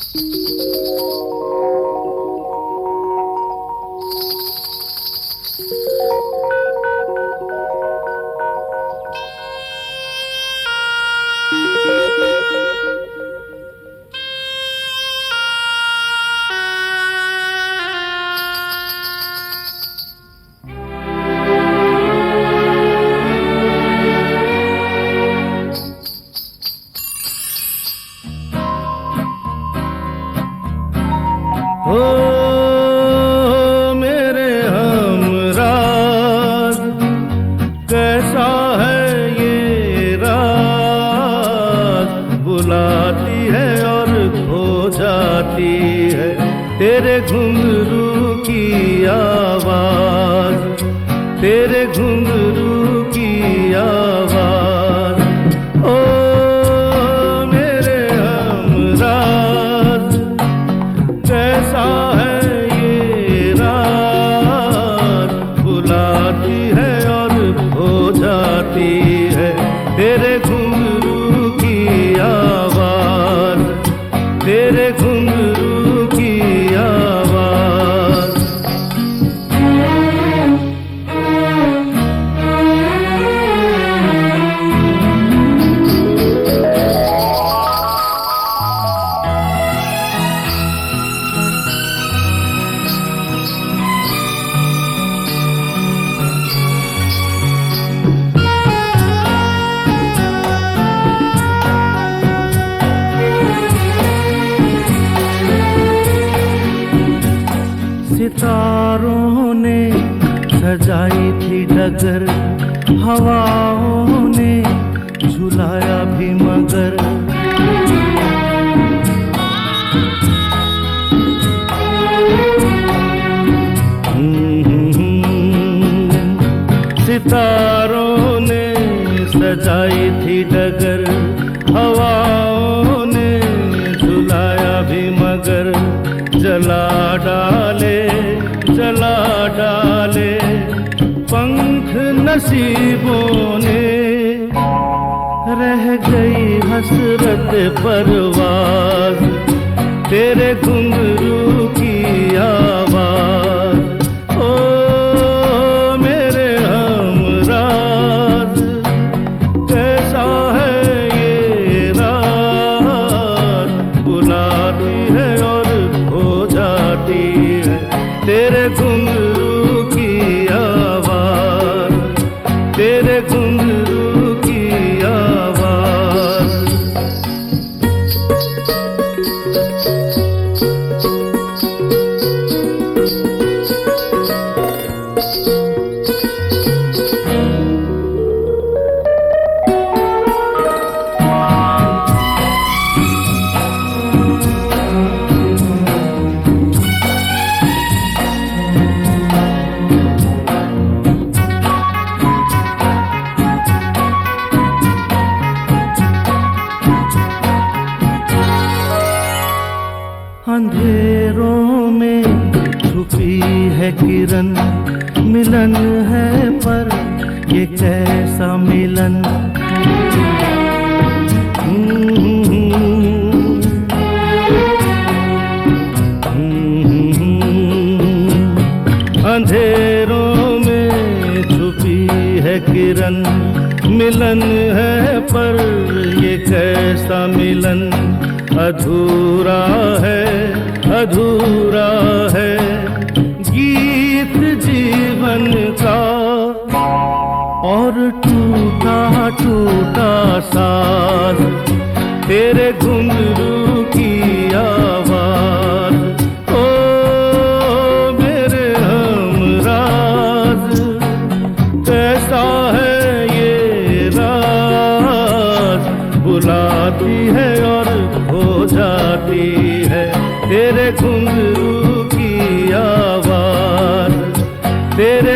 ओ मेरे हमराज, कैसा है ये रात, बुलाती है और खो जाती है तेरे घुंघरू की आवाज, तेरे घुंघरू की आवाज। ओ मेरे हमराज, कैसा है ये रात, बुलाती है और खो जाती है तेरे घुंघरू की आवाज, तेरे घुंघरू की आवाज। सितारों ने सजाई थी डगर, हवाओं ने झुलाया भी मगर, सितारों ने सजाई थी डगर, हवाओं ने झुलाया भी मगर, जला डाले जला डाले पंख नसीबों ने, रह गई हसरत परवाज तेरे घुंघरू की आवाज। ओ मेरे हमराज, कैसा है ये रात, बुलाती है और खो जाती है तेरे घुंघरू की आवाज, तेरे घुंघरू की आवाज। अंधेरों में छुपी है किरण, मिलन है पर ये कैसा मिलन। अंधेरों में छुपी है किरण, मिलन है पर ये कैसा मिलन। अधूरा है अधूरा है गीत जीवन का, और टूटा टूटा साज तेरे घुंघरू की आवाज। ओ मेरे हमराज, कैसा है ये रात, बुलाती है और खो जाती है तेरे घुंघरू की आवाज, तेरे